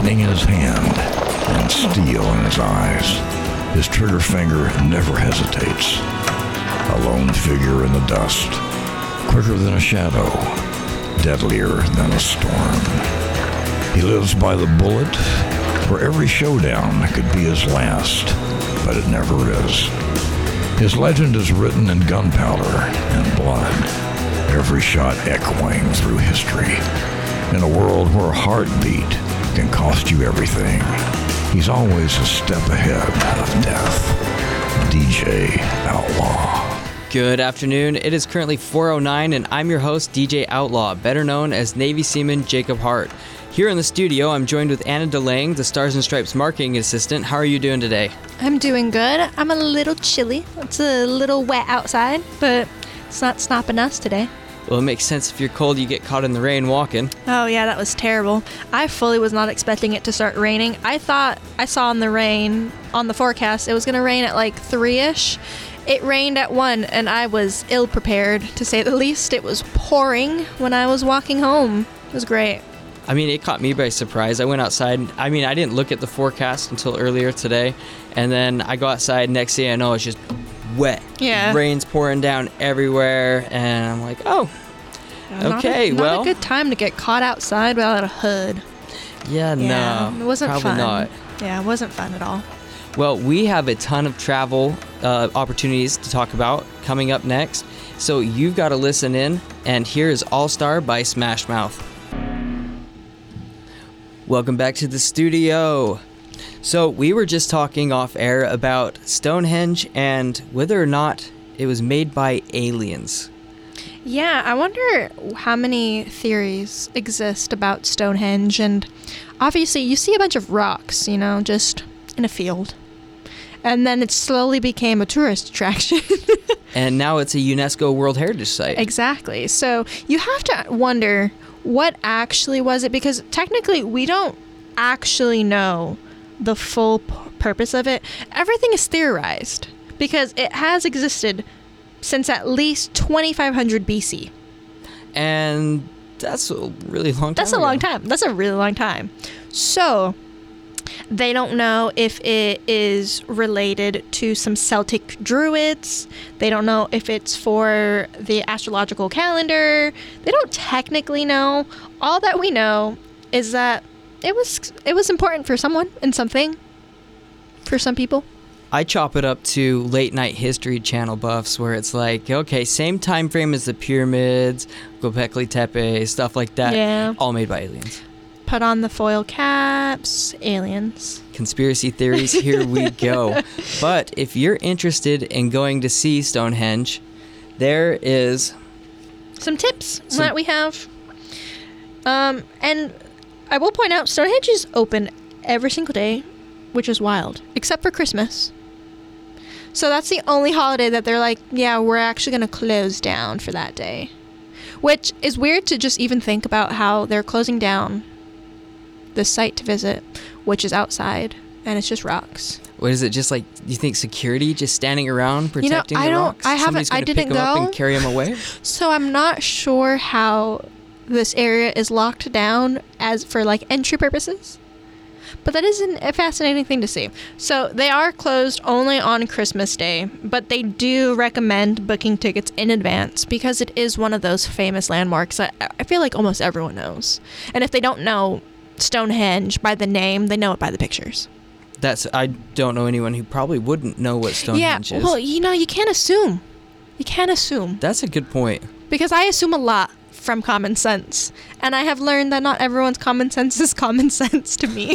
lightning in his hand and steel in his eyes. His trigger finger never hesitates. A lone figure in the dust, quicker than a shadow, deadlier than a storm. He lives by the bullet, where every showdown could be his last, but it never is. His legend is written in gunpowder and blood, every shot echoing through history. In a world where a heartbeat can cost you everything, he's always a step ahead of death. DJ Outlaw. Good afternoon. It is currently 4:09 and I'm your host, DJ Outlaw, better known as Navy Seaman Jacob Hart. Here in the studio, I'm joined with Anna DeLange, the Stars and Stripes marketing assistant. How are you doing today? I'm doing good. I'm a little chilly. It's a little wet outside, but it's not stopping us today. Well, it makes sense if you're cold, you get caught in the rain walking. Oh yeah, that was terrible. I fully was not expecting it to start raining. I thought I saw on the forecast, it was going to rain at like 3-ish. It rained at 1 and I was ill prepared, to say the least. It was pouring when I was walking home. It was great. I mean, it caught me by surprise. I went outside. I mean, I didn't look at the forecast until earlier today. And then I go outside. Next thing I know, it's just wet. Yeah. Rain's pouring down everywhere. And I'm like, oh, okay, not a good time to get caught outside without a hood. Yeah, no. It wasn't probably fun. Not. Yeah, it wasn't fun at all. Well, we have a ton of travel opportunities to talk about coming up next. So you've got to listen in. And here is All Star by Smash Mouth. Welcome back to the studio. So we were just talking off air about Stonehenge and whether or not it was made by aliens. Yeah, I wonder how many theories exist about Stonehenge. And obviously you see a bunch of rocks, just in a field. And then it slowly became a tourist attraction. And now it's a UNESCO World Heritage Site. Exactly. So you have to wonder, what actually was it? Because technically we don't actually know the full purpose of it. Everything is theorized because it has existed since at least 2500 BC. And that's a really long time. That's a long time. That's a really long time. So they don't know if it is related to some Celtic druids. They don't know if it's for the astrological calendar. They don't technically know. All that we know is that it was important for someone and something for some people. I chop it up to late night History Channel buffs where it's like, okay, same time frame as the pyramids, Göbekli Tepe, stuff like that. Yeah. All made by aliens. Put on the foil caps, aliens. Conspiracy theories, here we go. But if you're interested in going to see Stonehenge, there is some tips that we have. And I will point out, Stonehenge is open every single day, which is wild, except for Christmas. So that's the only holiday that they're like, yeah, we're actually going to close down for that day. Which is weird to just even think about how they're closing down the site to visit, which is outside, and it's just rocks. What is it? Just like, you think security just standing around protecting the rocks? I didn't go up and carry them away. So I'm not sure how this area is locked down as for like entry purposes, but that is a fascinating thing to see. So they are closed only on Christmas Day, but they do recommend booking tickets in advance because it is one of those famous landmarks that I feel like almost everyone knows. And if they don't know Stonehenge by the name, they know it by the pictures. I don't know anyone who probably wouldn't know what Stonehenge is. Well, you can't assume. You can't assume. That's a good point. Because I assume a lot from common sense. And I have learned that not everyone's common sense is common sense to me.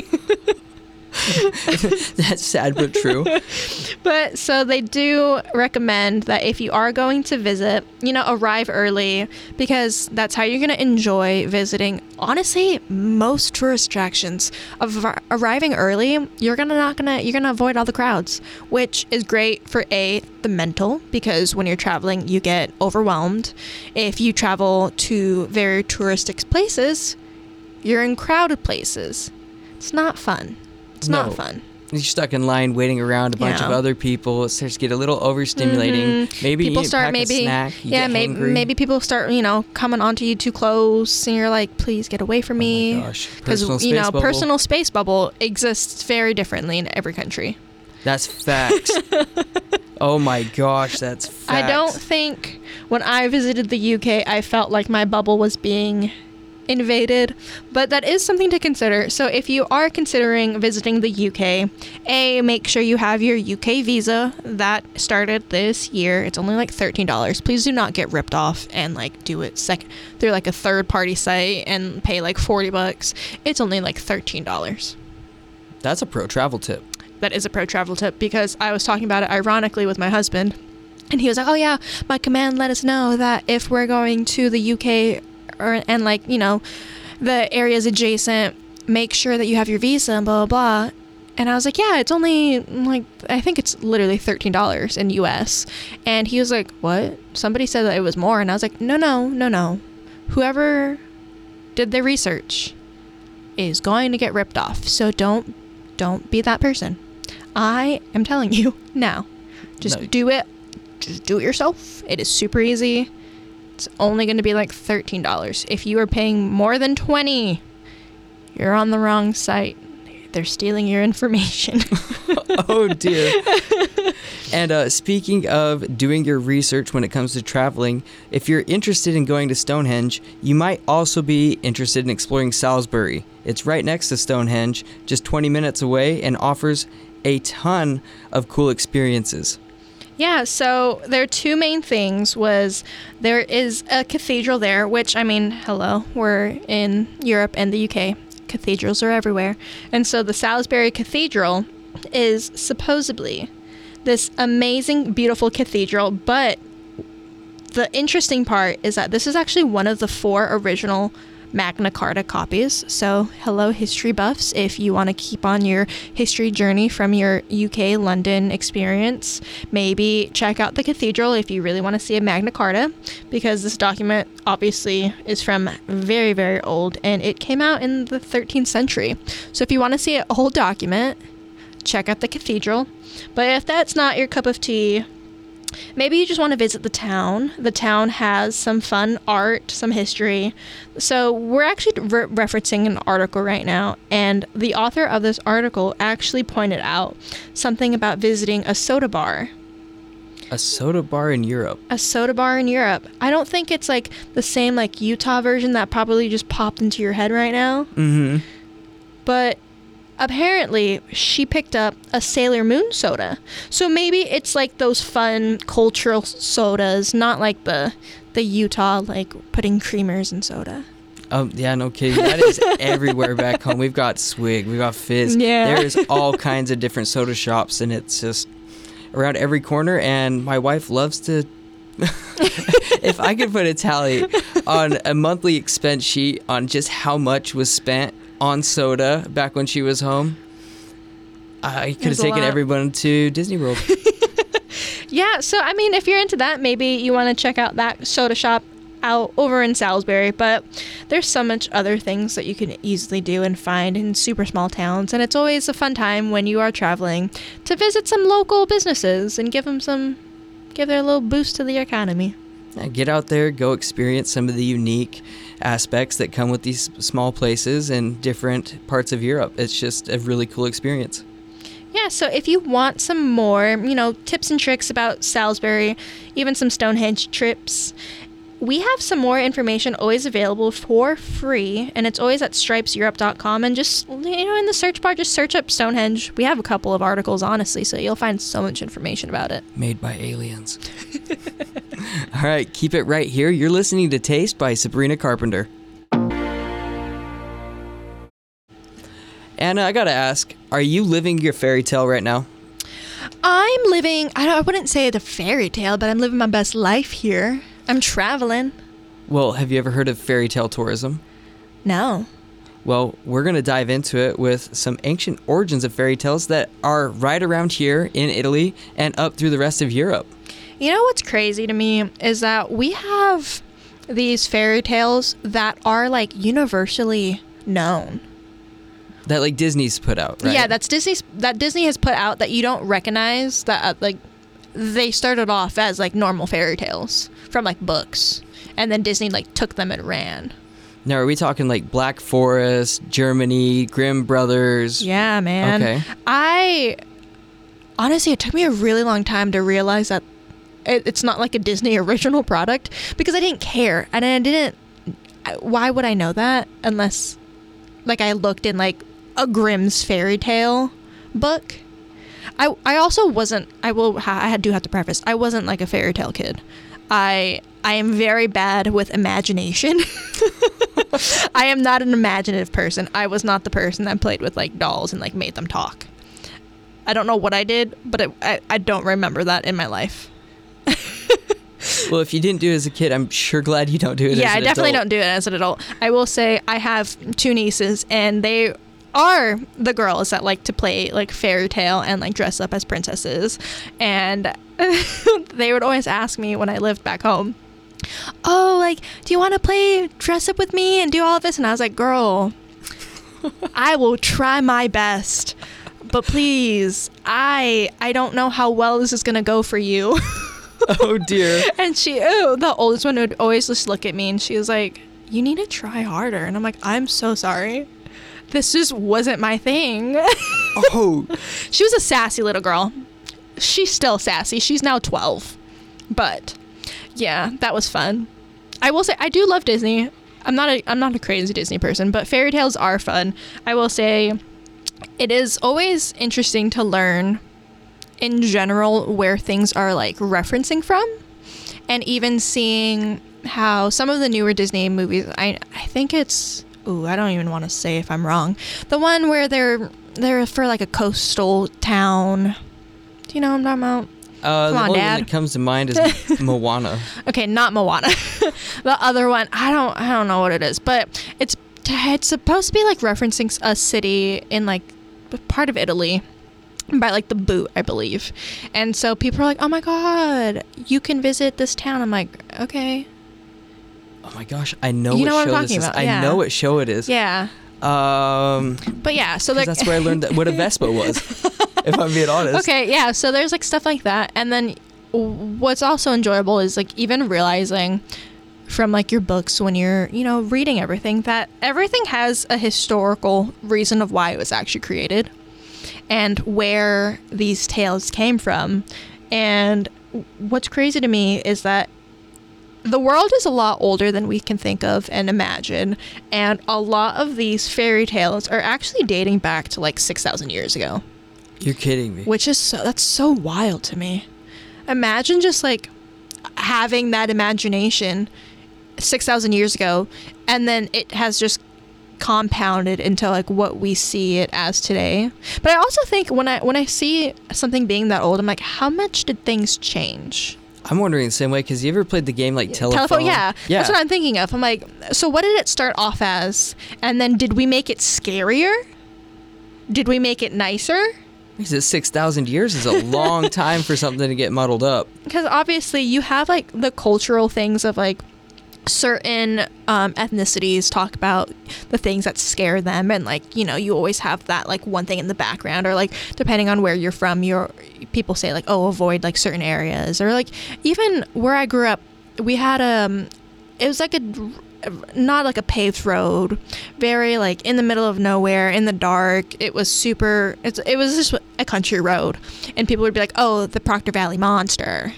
That's sad but true. But so they do recommend that if you are going to visit, arrive early, because that's how you're going to enjoy visiting. Honestly, most tourist attractions arriving early, you're going to avoid all the crowds, which is great for the mental, because when you're traveling, you get overwhelmed. If you travel to very touristic places, you're in crowded places. It's not fun. It's not fun. You're stuck in line waiting around a bunch of other people. It starts to get a little overstimulating. Maybe people you start pack a snack. You get hangry. maybe people start coming onto you too close, and you're like, please get away from me. Oh my gosh, personal space bubble. Personal space bubble exists very differently in every country. That's facts. Oh my gosh, that's facts. I don't think when I visited the UK, I felt like my bubble was being invaded, but that is something to consider. So if you are considering visiting the UK, make sure you have your UK visa. That started this year. It's only like $13. Please do not get ripped off and like do it through like a third party site and pay like $40. It's only like $13. That's a pro travel tip. That is a pro travel tip, because I was talking about it ironically with my husband, and he was like, oh yeah, my command let us know that if we're going to the UK and the areas adjacent, make sure that you have your visa and blah blah blah. And I was like, yeah, it's only like, I think it's literally $13 in US. And he was like, what? Somebody said that it was more. And I was like, no. Whoever did the research is going to get ripped off. So don't be that person. I am telling you now. Just do it. Just do it yourself. It is super easy. It's only going to be like $13. If you are paying more than $20, you're on the wrong site. They're stealing your information. Oh dear. And speaking of doing your research when it comes to traveling, if you're interested in going to Stonehenge, you might also be interested in exploring Salisbury. It's right next to Stonehenge, just 20 minutes away, and offers a ton of cool experiences. Yeah, so there are two main things. There is a cathedral there, which, I mean, hello, we're in Europe and the UK. Cathedrals are everywhere. And so the Salisbury Cathedral is supposedly this amazing, beautiful cathedral, but the interesting part is that this is actually one of the 4 original Magna Carta copies. So hello, history buffs. If you want to keep on your history journey from your UK London experience, maybe check out the cathedral if you really want to see a Magna Carta, because this document obviously is from very, very old, and it came out in the 13th century. So if you want to see a whole document, check out the cathedral. But if that's not your cup of tea, maybe you just want to visit the town. The town has some fun art, some history. So we're actually referencing an article right now, and the author of this article actually pointed out something about visiting a soda bar. A soda bar in Europe. A soda bar in Europe. I don't think it's like the same like Utah version that probably just popped into your head right now. Mm-hmm. But apparently, she picked up a Sailor Moon soda. So maybe it's like those fun cultural sodas, not like the Utah, like putting creamers in soda. Oh, yeah, no kidding. That is everywhere back home. We've got Swig, we've got Fizz. Yeah. There's all kinds of different soda shops, and it's just around every corner. And my wife loves to... If I could put a tally on a monthly expense sheet on just how much was spent on soda back when she was home, I could have taken everyone to Disney World. Yeah, so I mean, if you're into that, maybe you want to check out that soda shop out over in Salisbury. But there's so much other things that you can easily do and find in super small towns, and it's always a fun time when you are traveling to visit some local businesses and give their little boost to the economy. Yeah, get out there, go experience some of the unique aspects that come with these small places in different parts of Europe. It's just a really cool experience. Yeah, so if you want some more, tips and tricks about Salisbury, even some Stonehenge trips, we have some more information always available for free, and it's always at stripeseurope.com, and just, in the search bar, just search up Stonehenge. We have a couple of articles, honestly, so you'll find so much information about it. Made by aliens. All right, keep it right here. You're listening to Taste by Sabrina Carpenter. Anna, I gotta ask, are you living your fairy tale right now? I'm living, I wouldn't say it's a fairy tale, but I'm living my best life here. I'm traveling. Well, have you ever heard of fairy tale tourism? No. Well, we're going to dive into it with some ancient origins of fairy tales that are right around here in Italy and up through the rest of Europe. You know what's crazy to me is that we have these fairy tales that are like universally known. That like Disney's put out, right? Yeah, that Disney has put out that you don't recognize, that like they started off as like normal fairy tales from like books, and then Disney like took them and ran. Now, are we talking like Black Forest, Germany, Grimm Brothers? Yeah, man. Okay. Honestly, it took me a really long time to realize that it's not like a Disney original product, because I didn't care, and I didn't. Why would I know that unless, like, I looked in like a Grimm's fairy tale book? I also wasn't. I do have to preface. I wasn't like a fairy tale kid. I am very bad with imagination. I am not an imaginative person. I was not the person that played with like dolls and like made them talk. I don't know what I did, but I don't remember that in my life. Well, if you didn't do it as a kid, I'm sure glad you don't do it as an adult. Yeah, I definitely don't do it as an adult. I will say I have 2 nieces, and they are the girls that like to play like fairy tale and like dress up as princesses. And they would always ask me when I lived back home, oh, like, do you want to play dress up with me and do all of this? And I was like, girl, I will try my best, but please, I don't know how well this is going to go for you. Oh, dear. And the oldest one would always just look at me, and she was like, you need to try harder. And I'm like, I'm so sorry. This just wasn't my thing. Oh. She was a sassy little girl. She's still sassy. She's now 12. But yeah, that was fun. I will say I do love Disney. I'm not a crazy Disney person, but fairy tales are fun. I will say it is always interesting to learn in general where things are like referencing from, and even seeing how some of the newer Disney movies, I think it's, I don't even want to say if I'm wrong, the one where they're for like a coastal town. Do you know what I'm talking about? The only Dad. one that comes to mind is Moana. Okay, not Moana. The other one, I don't know what it is, but it's supposed to be like referencing a city in like part of Italy by like the boot, I believe. And so people are like, oh my god, you can visit this town. I'm like, okay. Oh my gosh, I know You what know what I'm show talking this is. about, yeah. I know what show it is. Yeah. But yeah, so that's where I learned what a Vespa was, if I'm being honest. Okay, yeah, so there's like stuff like that. And then what's also enjoyable is like even realizing from like your books when you're, reading everything, that everything has a historical reason of why it was actually created and where these tales came from. And what's crazy to me is that the world is a lot older than we can think of and imagine, and a lot of these fairy tales are actually dating back to like 6,000 years ago. You're kidding me. Which is that's so wild to me. Imagine just like having that imagination 6,000 years ago, and then it has just compounded into like what we see it as today. But I also think when I see something being that old, I'm like, how much did things change? I'm wondering the same way, because you ever played the game like Telephone? Yeah. That's what I'm thinking of. I'm like, so what did it start off as? And then did we make it scarier? Did we make it nicer? Because 6,000 years is a long time for something to get muddled up. Because obviously you have like the cultural things of like certain ethnicities talk about the things that scare them, and like you always have that like one thing in the background, or like depending on where you're from, people say like, oh, avoid like certain areas, or like even where I grew up, we had it was like not like a paved road, very like in the middle of nowhere, in the dark. It was it was just a country road, and people would be like, oh, the Proctor Valley Monster.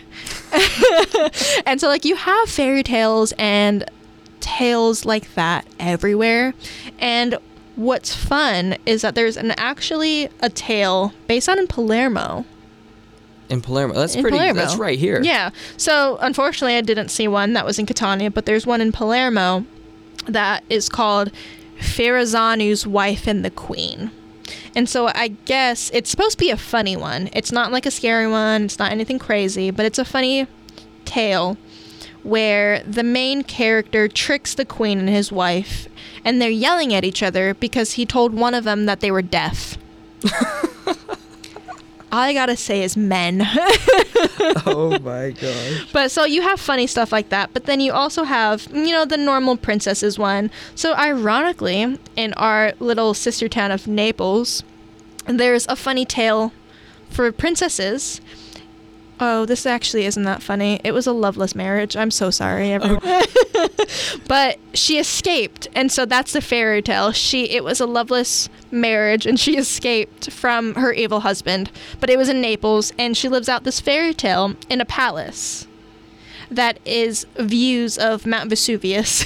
And so like you have fairy tales and tales like that everywhere. And what's fun is that there's actually a tale based on in Palermo. In Palermo. That's right here. Yeah. So unfortunately I didn't see one that was in Catania, but there's one in Palermo that is called Farazanu's Wife and the Queen. And so I guess it's supposed to be a funny one. It's not like a scary one. It's not anything crazy, but it's a funny tale where the main character tricks the queen and his wife, and they're yelling at each other because he told one of them that they were deaf. all I gotta say is men. Oh my gosh. But so you have funny stuff like that, but then you also have, the normal princesses one. So ironically, in our little sister town of Naples, there's a funny tale for princesses. Oh, this actually isn't that funny. It was a loveless marriage. I'm so sorry, everyone. But she escaped, and so that's the fairy tale. It was a loveless marriage, and she escaped from her evil husband. But it was in Naples, and she lives out this fairy tale in a palace that is views of Mount Vesuvius.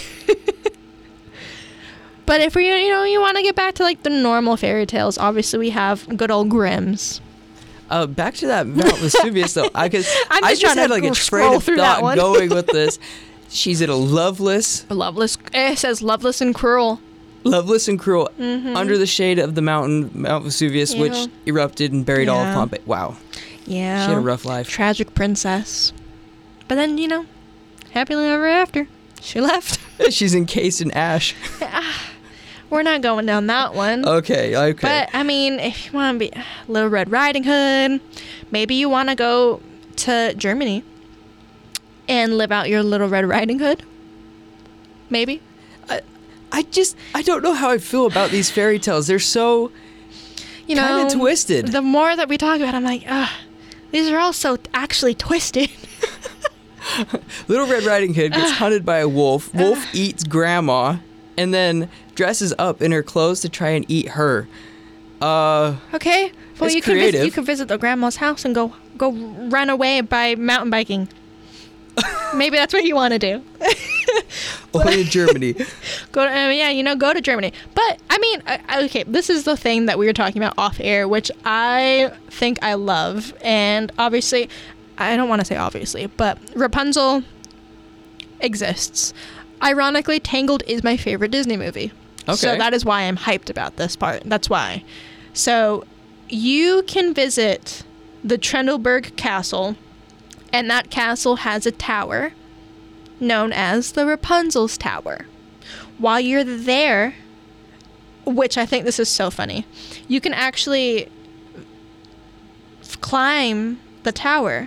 But if you want to get back to like the normal fairy tales, obviously we have good old Grimm's. Back to that Mount Vesuvius though, I just trying had to like a train scroll of through that thought one. going with this. She's at a loveless It says loveless and cruel. Under the shade of the Mount Vesuvius, Yeah. which erupted and buried all of Yeah. Pompeii. Wow, Yeah. she had a rough life. Tragic princess. But then, happily ever after. She left. She's encased in ash. We're not going down that one. Okay. But, I mean, if you want to be Little Red Riding Hood, maybe you want to go to Germany and live out your Little Red Riding Hood. Maybe. I don't know how I feel about these fairy tales. They're so kind of twisted. The more that we talk about it, I'm like, these are all so actually twisted. Little Red Riding Hood gets hunted by a wolf. Wolf eats grandma and then dresses up in her clothes to try and eat her. Okay. Well, It's you creative. could visit the grandma's house and go run away by mountain biking. Maybe that's what you want to do. Only in Germany. Go to Germany. But I mean, okay, this is the thing that we were talking about off air, which I think I love, and obviously, I don't want to say obviously, but Rapunzel exists. Ironically, Tangled is my favorite Disney movie. Okay. So that is why I'm hyped about this part. That's why. So you can visit the Trendelberg Castle, and that castle has a tower known as the Rapunzel's Tower. While you're there, which I think this is so funny, you can actually climb the tower,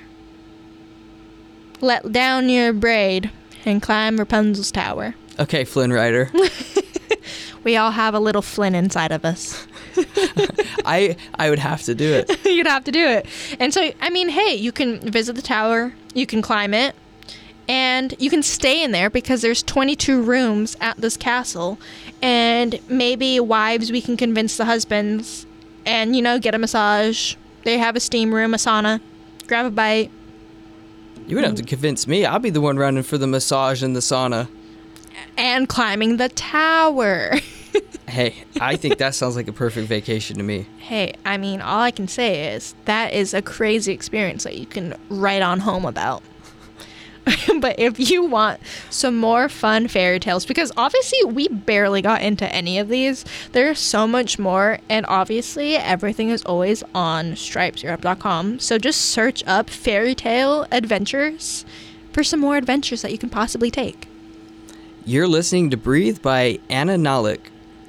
let down your braid, and climb Rapunzel's Tower. Okay, Flynn Rider. We all have a little Flynn inside of us. I would have to do it. You'd have to do it. And so, I mean, hey, you can visit the tower, you can climb it, and you can stay in there because there's 22 rooms at this castle. And maybe wives, we can convince the husbands and, get a massage. They have a steam room, a sauna. Grab a bite. You wouldn't have to convince me. I'll be the one running for the massage and the sauna. And climbing the tower. Hey, I think that sounds like a perfect vacation to me. Hey, I mean, all I can say is that is a crazy experience that you can write on home about. But if you want some more fun fairy tales, because obviously we barely got into any of these, there's so much more, and obviously everything is always on stripeseurope.com. So just search up fairy tale adventures for some more adventures that you can possibly take. You're listening to Breathe by Anna Nalick.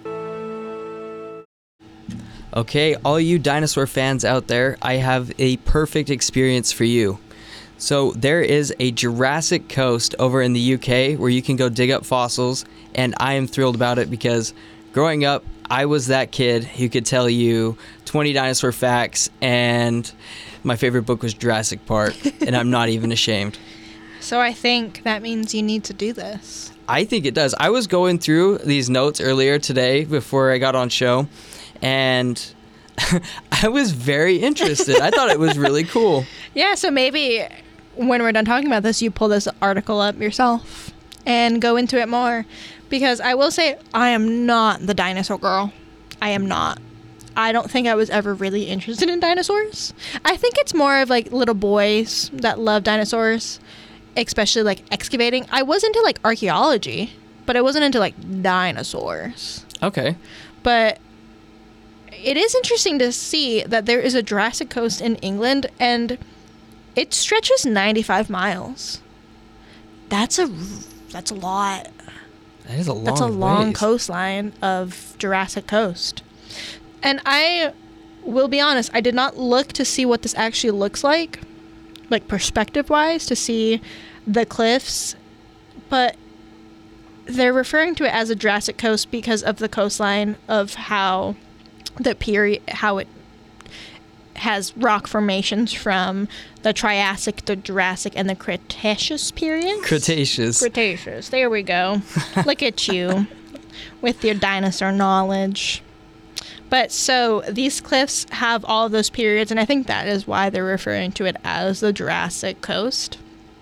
Okay, all you dinosaur fans out there, I have a perfect experience for you. So there is a Jurassic Coast over in the UK where you can go dig up fossils, and I am thrilled about it because growing up, I was that kid who could tell you 20 dinosaur facts, and my favorite book was Jurassic Park, and I'm not even ashamed. So I think that means you need to do this. I think it does. I was going through these notes earlier today before I got on show, and I was very interested. I thought it was really cool. Yeah, so maybe when we're done talking about this, you pull this article up yourself and go into it more. Because I will say, I am not the dinosaur girl. I am not. I don't think I was ever really interested in dinosaurs. I think it's more of like little boys that love dinosaurs, especially like excavating. I was into like archaeology, but I wasn't into like dinosaurs. Okay. But it is interesting to see that there is a Jurassic Coast in England, and it stretches 95 miles. That's a lot. That is a long That's a long ways. coastline of Jurassic Coast. And I will be honest, I did not look to see what this actually looks like perspective-wise, to see the cliffs, but they're referring to it as a Jurassic coast because of the coastline of how it has rock formations from the Triassic, the Jurassic, and the Cretaceous periods. Cretaceous. There we go. Look at you with your dinosaur knowledge. But so these cliffs have all of those periods, and I think that is why they're referring to it as the Jurassic Coast.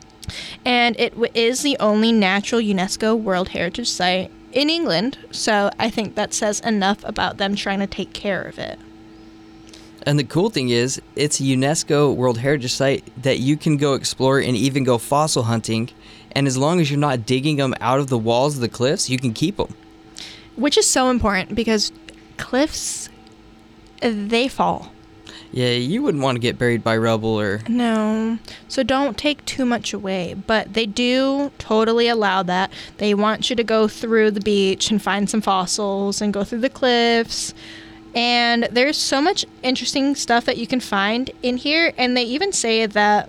And it is the only natural UNESCO World Heritage Site in England, so I think that says enough about them trying to take care of it. And the cool thing is, it's a UNESCO World Heritage Site that you can go explore and even go fossil hunting, and as long as you're not digging them out of the walls of the cliffs, you can keep them. Which is so important, because cliffs, they fall. Yeah, you wouldn't want to get buried by rubble or... No, so don't take too much away, but they do totally allow that. They want you to go through the beach and find some fossils and go through the cliffs, and there's so much interesting stuff that you can find in here, and they even say that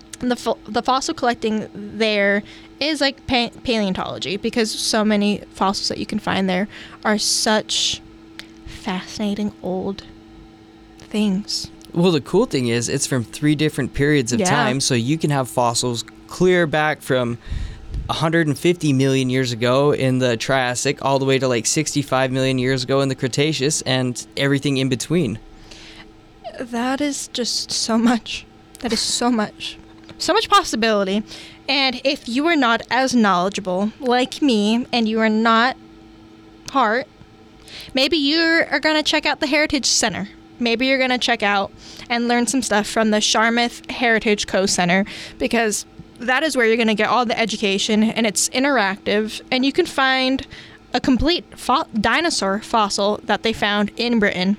the fossil collecting there is like paleontology, because so many fossils that you can find there are such fascinating old things. Well, the cool thing is it's from 3 different periods of time, so you can have fossils clear back from 150 million years ago in the Triassic all the way to like 65 million years ago in the Cretaceous, and everything in between. That is just so much. That is so much. So much possibility. And if you are not as knowledgeable like me, and you are not Hart, maybe you are going to check out the Heritage Center. Maybe you're going to check out and learn some stuff from the Charmouth Heritage Coast Center, because that is where you're going to get all the education, and it's interactive, and you can find a complete dinosaur fossil that they found in Britain.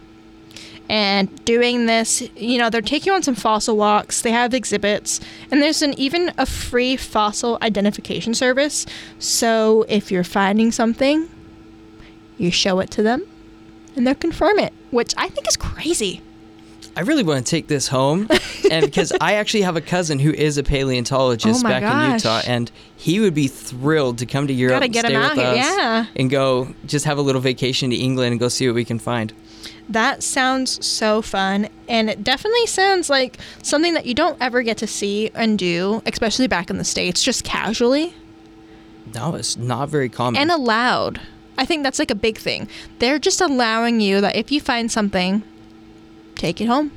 And doing this, they're taking you on some fossil walks, they have exhibits, and there's even a free fossil identification service. So if you're finding something, you show it to them, and they'll confirm it, which I think is crazy. I really want to take this home, and because I actually have a cousin who is a paleontologist back in Utah, and he would be thrilled to come to Europe and stay with us and go just have a little vacation to England and go see what we can find. That sounds so fun, and it definitely sounds like something that you don't ever get to see and do, especially back in the States, just casually. No, it's not very common. And allowed. I think that's like a big thing. They're just allowing you that if you find something, take it home.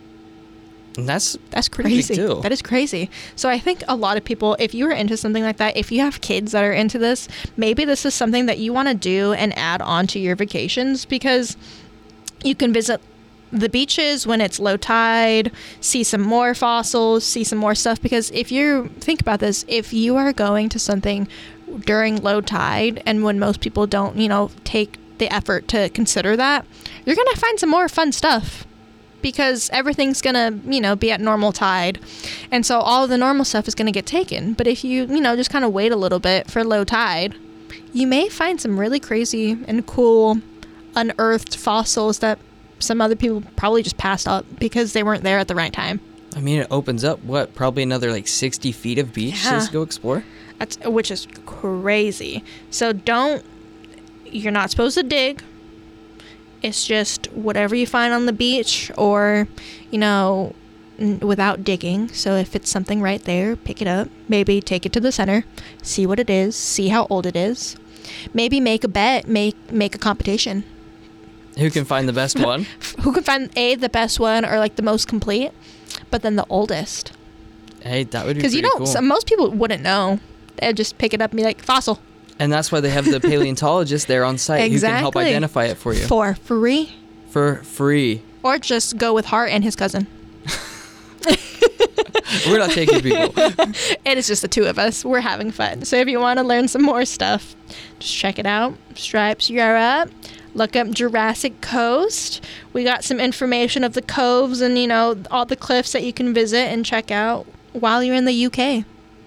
And that's crazy. Big deal. That is crazy. So I think a lot of people, if you are into something like that, if you have kids that are into this, maybe this is something that you want to do and add on to your vacations, because you can visit the beaches when it's low tide, see some more fossils, see some more stuff. Because if you think about this, if you are going to something during low tide and when most people don't, take the effort to consider that, you're going to find some more fun stuff, because everything's going to, be at normal tide. And so all of the normal stuff is going to get taken. But if you, just kind of wait a little bit for low tide, you may find some really crazy and cool unearthed fossils that some other people probably just passed up because they weren't there at the right time. I mean, it opens up, probably another like 60 feet of beach to go explore? Which is crazy. So you're not supposed to dig. It's just whatever you find on the beach, or, without digging. So if it's something right there, pick it up. Maybe take it to the center, see what it is, see how old it is. Maybe make a bet, make a competition. Who can find the best one? Who can find the best one, or like the most complete, but then the oldest. Hey, that would be pretty cool. Because most people wouldn't know. They'd just pick it up and be like, fossil. And that's why they have the paleontologist there on site who can help identify it for you. For free. For free. Or just go with Hart and his cousin. We're not taking people. It is just the two of us. We're having fun. So if you want to learn some more stuff, just check it out. Stripes Europe. Look up Jurassic Coast. We got some information of the coves and, all the cliffs that you can visit and check out while you're in the UK.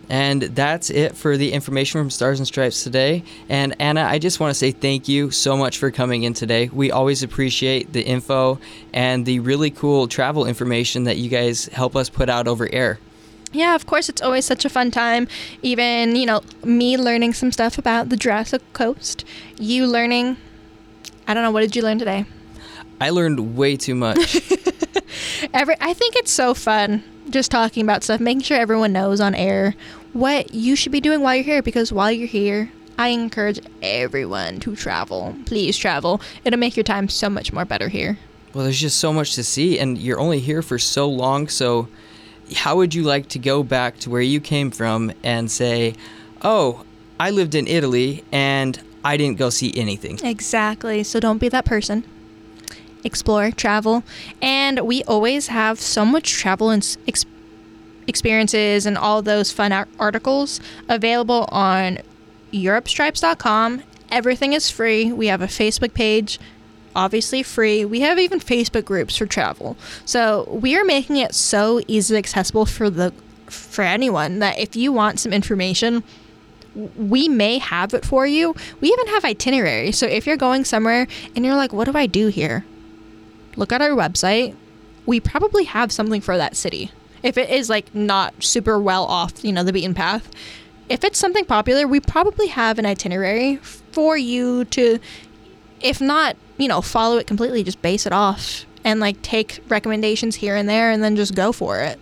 And that's it for the information from Stars and Stripes today. And Anna, I just want to say thank you so much for coming in today. We always appreciate the info and the really cool travel information that you guys help us put out over air. Yeah, of course, it's always such a fun time. Even, me learning some stuff about the Jurassic Coast. You learning, I don't know, what did you learn today? I learned way too much. I think it's so fun just talking about stuff, making sure everyone knows on air what you should be doing while you're here, because while you're here, I encourage everyone to travel. Please travel. It'll make your time so much more better here. Well, there's just so much to see, and you're only here for so long, so how would you like to go back to where you came from and say, oh, I lived in Italy and I didn't go see anything? Exactly. So don't be that person. Explore, travel, and we always have so much travel and experiences and all those fun articles available on europestripes.com. Everything is free. We have a Facebook page, obviously free. We have even Facebook groups for travel. So we are making it so easily accessible for anyone that if you want some information, we may have it for you. We even have itineraries. So if you're going somewhere and you're like, what do I do here? Look at our website. We probably have something for that city. If it is like not super well off, the beaten path. If it's something popular, we probably have an itinerary for you to, if not, follow it completely, just base it off and like take recommendations here and there and then just go for it.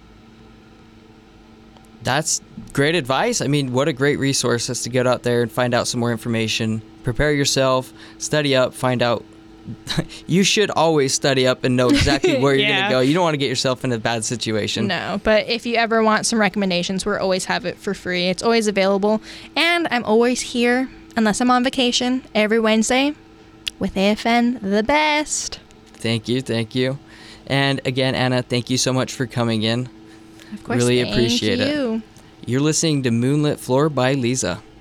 That's great advice. I mean, what a great resource is to get out there and find out some more information. Prepare yourself, study up, find out. You should always study up and know exactly where you're going to go. You don't want to get yourself in a bad situation. No, but if you ever want some recommendations, we always have it for free. It's always available. And I'm always here, unless I'm on vacation, every Wednesday with AFN the best. Thank you. And again, Anna, thank you so much for coming in. Of course, really appreciate it. You're listening to Moonlit Floor by Lisa.